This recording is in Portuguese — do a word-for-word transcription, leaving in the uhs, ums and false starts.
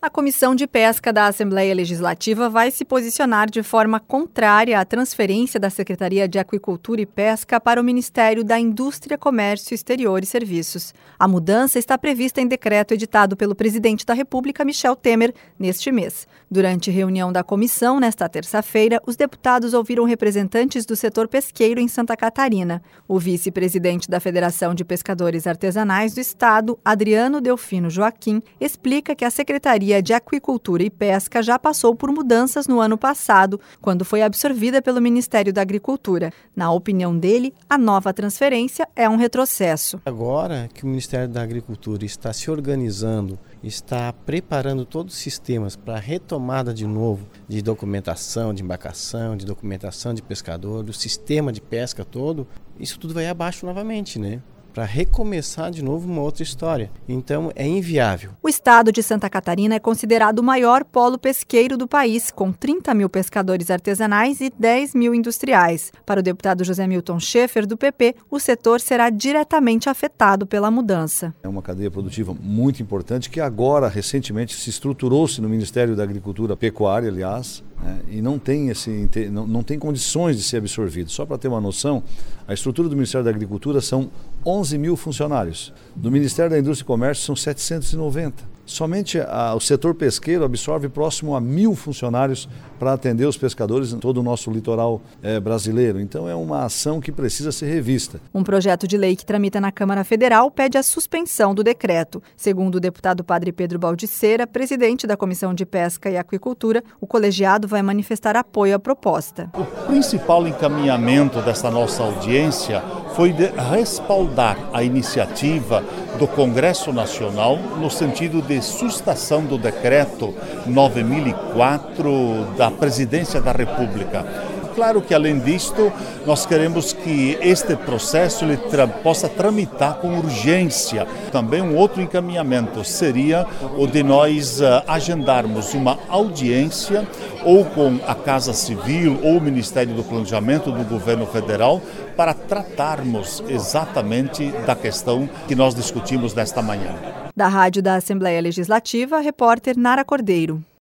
A Comissão de Pesca da Assembleia Legislativa vai se posicionar de forma contrária à transferência da Secretaria de Aquicultura e Pesca para o Ministério da Indústria, Comércio Exterior e Serviços. A mudança está prevista em decreto editado pelo presidente da República, Michel Temer, neste mês. Durante reunião da comissão, nesta terça-feira, os deputados ouviram representantes do setor pesqueiro em Santa Catarina. O vice-presidente da Federação de Pescadores Artesanais do Estado, Adriano Delfino Joaquim, explica que a Secretaria de Aquicultura e Pesca já passou por mudanças no ano passado, quando foi absorvida pelo Ministério da Agricultura. Na opinião dele, a nova transferência é um retrocesso. Agora que o Ministério da Agricultura está se organizando, está preparando todos os sistemas para a retomada de novo de documentação de embarcação, de documentação de pescador, do sistema de pesca todo, isso tudo vai abaixo novamente, né? Para recomeçar de novo uma outra história. Então, é inviável. O estado de Santa Catarina é considerado o maior polo pesqueiro do país, com trinta mil pescadores artesanais e dez mil industriais. Para o deputado José Milton Schaefer, do P P, o setor será diretamente afetado pela mudança. É uma cadeia produtiva muito importante que agora, recentemente, se estruturou-se no Ministério da Agricultura, Pecuária, aliás, né, e não tem, esse, não, não tem condições de ser absorvido. Só para ter uma noção, a estrutura do Ministério da Agricultura são onze mil funcionários. Do Ministério da Indústria e Comércio são setecentos e noventa. Somente a, o setor pesqueiro absorve próximo a mil funcionários para atender os pescadores em todo o nosso litoral é, brasileiro. Então é uma ação que precisa ser revista. Um projeto de lei que tramita na Câmara Federal pede a suspensão do decreto. Segundo o deputado Padre Pedro Baldiceira, presidente da Comissão de Pesca e Aquicultura, o colegiado vai manifestar apoio à proposta. O principal encaminhamento dessa nossa audiência foi de respaldar a iniciativa do Congresso Nacional no sentido de sustação do decreto nove mil e quatro da Presidência da República. Claro que, além disto, nós queremos que este processo ele tra- possa tramitar com urgência. Também um outro encaminhamento seria o de nós uh, agendarmos uma audiência ou com a Casa Civil ou o Ministério do Planejamento do Governo Federal para tratarmos exatamente da questão que nós discutimos nesta manhã. Da Rádio da Assembleia Legislativa, repórter Nara Cordeiro.